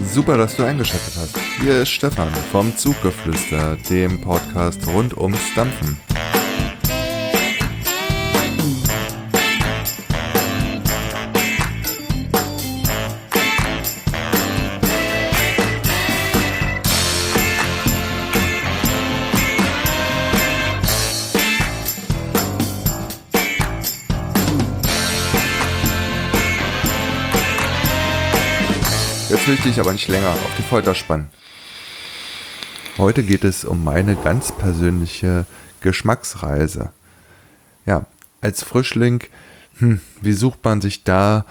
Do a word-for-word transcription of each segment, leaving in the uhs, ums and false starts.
Super, dass du eingeschaltet hast. Hier ist Stefan vom Zuggeflüster, dem Podcast rund ums Dampfen. Jetzt will ich dich aber nicht länger auf die Folter spannen. Heute geht es um meine ganz persönliche Geschmacksreise. Ja, als Frischling, hm, wie sucht man sich da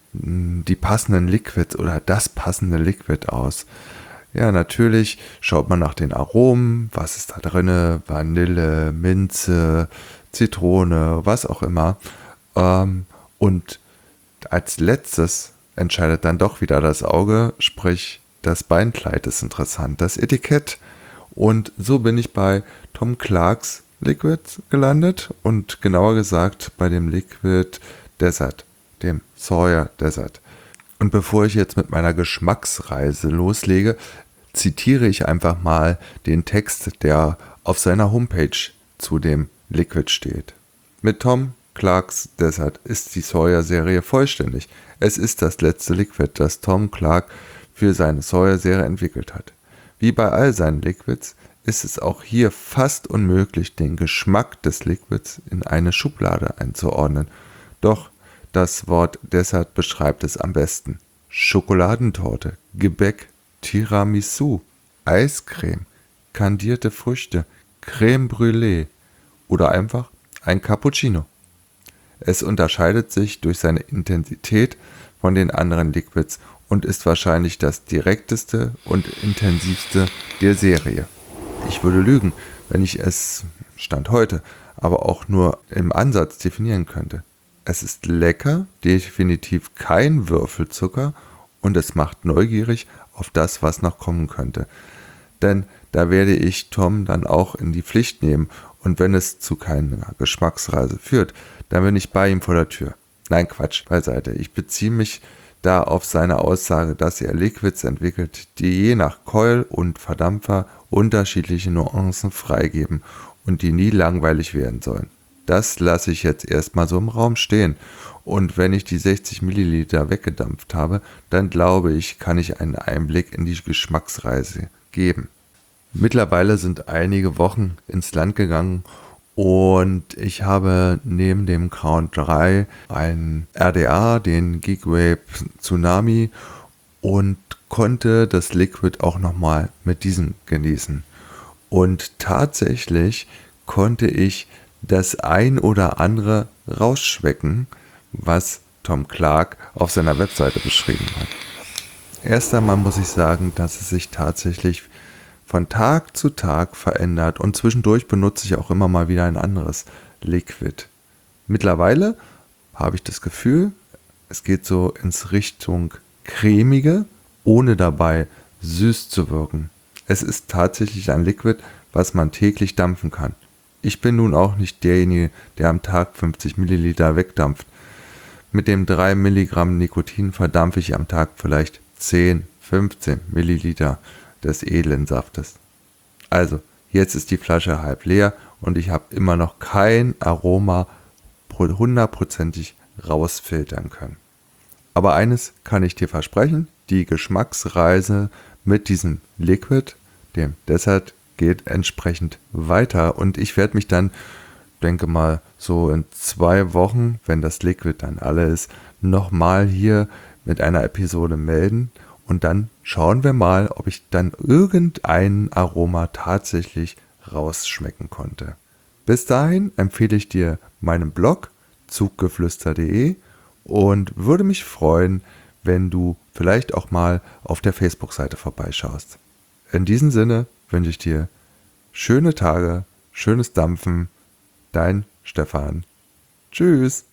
hm, die passenden Liquids oder das passende Liquid aus? Ja, natürlich schaut man nach den Aromen, was ist da drinne, Vanille, Minze, Zitrone, was auch immer. Ähm, und als letztes entscheidet dann doch wieder das Auge, sprich das Beinkleid ist interessant, das Etikett. Und so bin ich bei Tom Clarks Liquid gelandet und genauer gesagt bei dem Liquid Desert, dem Sawyer Desert. Und bevor ich jetzt mit meiner Geschmacksreise loslege, zitiere ich einfach mal den Text, der auf seiner Homepage zu dem Liquid steht. Mit Tom Clarks Desert ist die Sawyer-Serie vollständig. Es ist das letzte Liquid, das Tom Clark für seine Sawyer-Serie entwickelt hat. Wie bei all seinen Liquids ist es auch hier fast unmöglich, den Geschmack des Liquids in eine Schublade einzuordnen. Doch das Wort Desert beschreibt es am besten. Schokoladentorte, Gebäck, Tiramisu, Eiscreme, kandierte Früchte, Creme Brûlée oder einfach ein Cappuccino. Es unterscheidet sich durch seine Intensität von den anderen Liquids und ist wahrscheinlich das direkteste und intensivste der Serie. Ich würde lügen, wenn ich es, Stand heute, aber auch nur im Ansatz definieren könnte. Es ist lecker, definitiv kein Würfelzucker und es macht neugierig auf das, was noch kommen könnte. Denn da werde ich Tom dann auch in die Pflicht nehmen und wenn es zu keiner Geschmacksreise führt, dann bin ich bei ihm vor der Tür. Nein, Quatsch, beiseite. Ich beziehe mich da auf seine Aussage, dass er Liquids entwickelt, die je nach Coil und Verdampfer unterschiedliche Nuancen freigeben und die nie langweilig werden sollen. Das lasse ich jetzt erstmal so im Raum stehen. Und wenn ich die sechzig Milliliter weggedampft habe, dann glaube ich, kann ich einen Einblick in die Geschmacksreise geben. Mittlerweile sind einige Wochen ins Land gegangen und ich habe neben dem Crown drei einen R D A, den Geekwave Tsunami und konnte das Liquid auch nochmal mit diesem genießen. Und tatsächlich konnte ich das ein oder andere rausschmecken, was Tom Clark auf seiner Webseite beschrieben hat. Erst einmal muss ich sagen, dass es sich tatsächlich von Tag zu Tag verändert und zwischendurch benutze ich auch immer mal wieder ein anderes Liquid. Mittlerweile habe ich das Gefühl, es geht so ins Richtung cremige, ohne dabei süß zu wirken. Es ist tatsächlich ein Liquid, was man täglich dampfen kann. Ich bin nun auch nicht derjenige, der am Tag fünfzig Milliliter wegdampft. Mit dem drei Milligramm Nikotin verdampfe ich am Tag vielleicht zehn, fünfzehn Milliliter des edlen Saftes. Also, jetzt ist die Flasche halb leer und ich habe immer noch kein Aroma hundertprozentig rausfiltern können. Aber eines kann ich dir versprechen, die Geschmacksreise mit diesem Liquid, dem Desert, geht entsprechend weiter und ich werde mich dann, denke mal, so in zwei Wochen, wenn das Liquid dann alle ist, nochmal hier mit einer Episode melden. Und dann schauen wir mal, ob ich dann irgendein Aroma tatsächlich rausschmecken konnte. Bis dahin empfehle ich dir meinen Blog zuggeflüster punkt de und würde mich freuen, wenn du vielleicht auch mal auf der Facebook-Seite vorbeischaust. In diesem Sinne wünsche ich dir schöne Tage, schönes Dampfen, dein Stefan. Tschüss.